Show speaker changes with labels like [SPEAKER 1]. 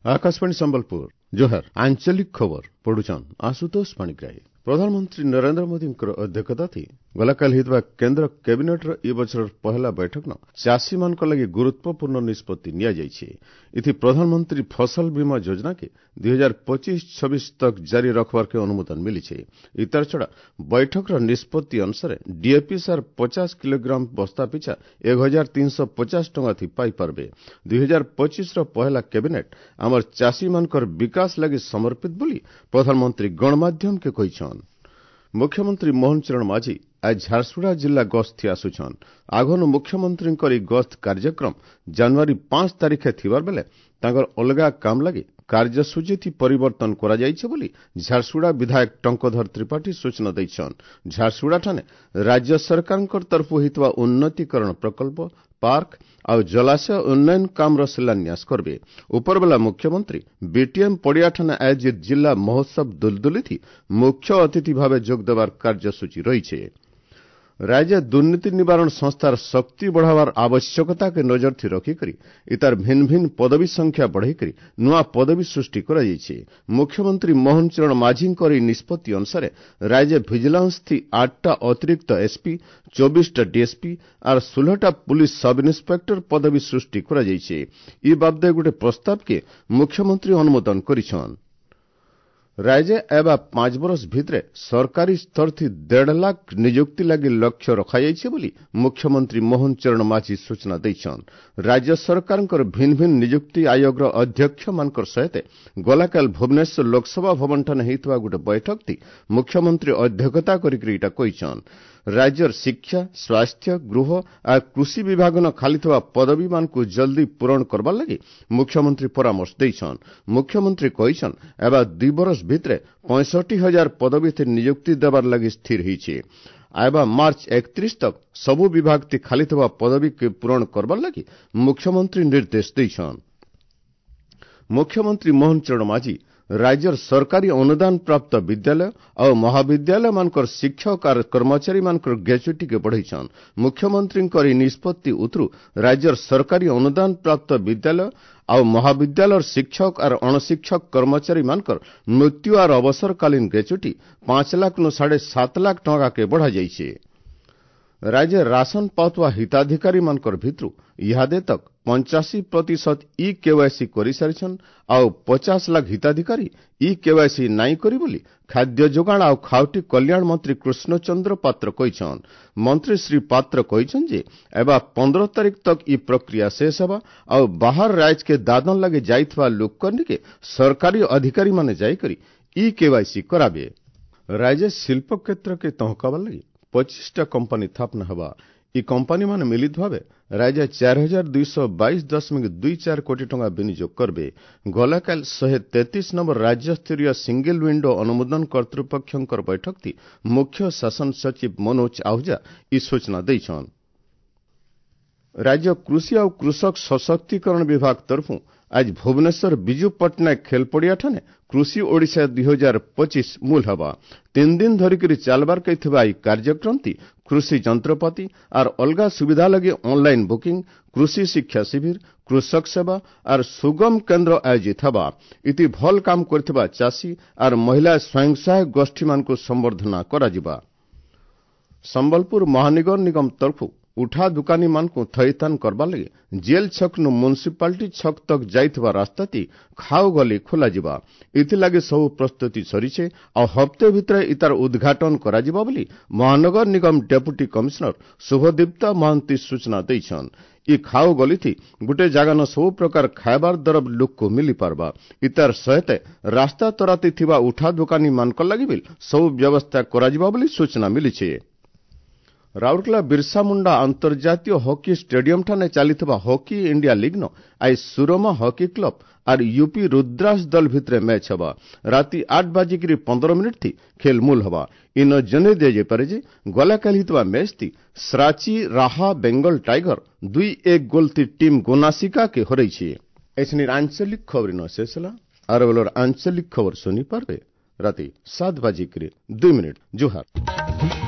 [SPEAKER 1] आकाशवाणी संबलपुर जोहार आंचलिक खबर पढ़ुछन आशुतोष पाणिग्राही। प्रधानमंत्री नरेंद्र मोदी अध्यक्षता थी गलाकाल होता केंद्र कैबिनेट ए बचर पहला बैठक न चाषी मान लगी गुरुत्वपूर्ण निष्पत्ति निया जाइछे। इथि प्रधानमंत्री फसल बीमा योजना के 2025-26 तक जारी रखबार के अनुमोदन मिली छे। इतर छड़ा बैठक निष्पत्ति अनुसार डीएपी सार 50 किलोग्राम बस्ता पिछा 1350 टंका थी पाई पारबे। 2025 पहला कैबिनेट आमर चाषी मानकर विकास लगी समर्पित बोली प्रधानमंत्री गणमाध्यम के कहिछन। मुख्यमंत्री मोहन चरण माझी आज झारसुगुड़ा जिला गस्ती आसुछन। आगनु मुख्यमंत्री गस्त कार्यक्रम जनवरी 5 तारिखे थिबार बेले तांकर अलगा काम लगी कार्यसूची थी परिवर्तन करा जाइछे बोली झारसुगुड़ा विधायक टंकधर त्रिपाठी सूचना दैछन। झारसुगुड़ा ठाने राज्य सरकार तरफ होइतवा उन्नतीकरण प्रकल्प पार्क और जलाशय उन्नयन काम शिलान्यास करबे। उपरबेला मुख्यमंत्री बीटीएम पड़िया ठाने आयोजित जिला महोत्सव दुलदुली थी मुख्य अतिथि भावे जोग देवार कार्यसूची रही। राज्य दुर्नीति निवारण संस्थार शक्ति बढ़ावार आवश्यकता के नजर थी रखिकरी इतार भिन्न भिन्न पदवी संख्या बढ़ाई नुआ पदवी सृष्टि करा जाइछे। मुख्यमंत्री मोहन चरण माझी निष्पत्ति अनुसार राज्य विजिलेंस थी 8टा अतिरिक्त एसपी 24टा डीएसपी और 16टा पुलिस सब इन्स्पेक्टर पदवी सृष्टि करा जाइछे। ई बाबदे गोटे प्रस्ताव के मुख्यमंत्री अनुमोदन करिछन। राज्य एवं 5 वर्ष भितरे सरकारी स्तर थी 1.5 लाख नियुक्ति लगी लक्ष्य रखा जाइछे बोली मुख्यमंत्री मोहन चरण माझी सूचना दैछन। राज्य सरकार भिन्न भिन्न नियुक्ति आयोग अध्यक्ष मानकर सहित गलाकाल भुवनेश्वर लोकसभा भवन ठाने हेतुवा गोटे बैठक थी मुख्यमंत्री अध्यक्षता करिकरी कहिछन। राज्यर शिक्षा स्वास्थ्य गृह और कृषि विभाग न खाली थवा पदवी मान को जल्दी पूरण करबार लगी मुख्यमंत्री परामर्श दैछन। मुख्यमंत्री कहिछन एवं 2 वर्ष भितरे 65,000 पदवी थी नियुक्ति देवार लगी स्थिर होइछे। एवं मार्च 31 तक सबु विभाग थी खाली थवा पदवी के पूरण करबार लगी मुख्यमंत्री निर्देश दैछन। मुख्यमंत्री मोहन चरण माझी राज्यर सरकारी अनुदान प्राप्त विद्यालय और महाविद्यालय मानकर शिक्षक और कर्मचारी मानकर ग्रेजुटी के बढ़ाइछन। मुख्यमंत्री निष्पत्ति उतरु राज्यर सरकारी अनुदान प्राप्त विद्यालय और महाविद्यालय शिक्षक और अणशिक्षक कर्मचारी मानकर मृत्यु और अवसरकालीन ग्रेजुटी 5 लाख नु 7.5 लाख टंका के बढ़ा जाइछे। राज्य राशन पाउथवा हिताधिकारी मानकर भितरु इहादे तक 85% ई केवाईसी करि सारिछन और 50 लाख हिताधिकारी ई केवाईसी नाई करी बोली खाद्य जोगाण और खाउटी कल्याण मंत्री कृष्णचंद्र पात्र कहिछन। मंत्री श्री पात्र कहिछन जे एबा 15 तारीख तक ई प्रक्रिया शेष हेबा और बाहर राज्य के दादन लगे जाइथवा लोककर्णी के सरकारी अधिकारी माने जाई करी ई केवाईसी कराबे। राज्य शिल्प क्षेत्र के तहकाबा लगी 25टा कंपनी स्थापना हवा। ई कंपनी मान मिलित भावे राज्य 4222.24 कोटी टंका विनियोग करबे। गलाकाल 133 नंबर राज्य स्तरीय सिंगल विंडो अनुमोदन कर्तृपक्षंकर बैठक थी मुख्य शासन सचिव मनोज आहूजा ई सूचना दैछन। राज्य कृषि और कृषक सशक्तिकरण विभाग तरफु आज भुवनेश्वर बिजू पट्टनायक खेल पड़िया ठाने कृषि ओडिशा 2025 मूल हवा। 3 दिन धरिकरी चालबार कइथबा ई कार्यक्रम थी कृषि जंत्रपाति और अलगा सुविधा लगे ऑनलाइन बुकिंग कृषि शिक्षा शिविर कृषक सेवा और सुगम केंद्र आयोजित हवा। इति भल काम करथिबा चाषी और महिला स्वयं सहायक गोष्ठी मान को संवर्धना करा जिबा। संबलपुर महानगर निगम तरफु उठा दुकानी मान को थईतान करबा लगे जेल छक नु म्युनिसिपालिटी छक तक जाइथबा रास्ता ती खाओ गली खोला जिबा। इति लागे सब प्रस्तुति सरीछे और हफ्ते भितर इतार उद्घाटन करा जिबा बोली महानगर निगम डेप्यूटी कमिश्नर शुभदीप्ता महांती सूचना दैछन। ई खाओ गली थी गुटे जगह न सब प्रकार खाइबार दरब लोक को मिली पारबा। इतार सहित रास्ता तराती थिबा उठा दुकानी मान लगी बिल सब व्यवस्था करा जिबा बोली सूचना मिली छे। राउरकेला बिरसा मुंडा अंतर्जातीय हॉकी स्टेडियम ठाने चलीथिबा हॉकी इंडिया लीग न आई सुरमा हॉकी क्लब और यूपी रुद्रास दल भितरे मैच हवा। राति 8:15 थी खेल मूल हवा। इन जने दे जे पारे जे गलाकाल हितवा मैच थी सराची राहा बेंगल टाइगर 2-1 गोल थी टीम गोनासिका के हरई छे। ऐसनी आंचलिक खबर न शेषला और बोलर आंचलिक खबर सुनी पारबे राति 7:02 जोहार।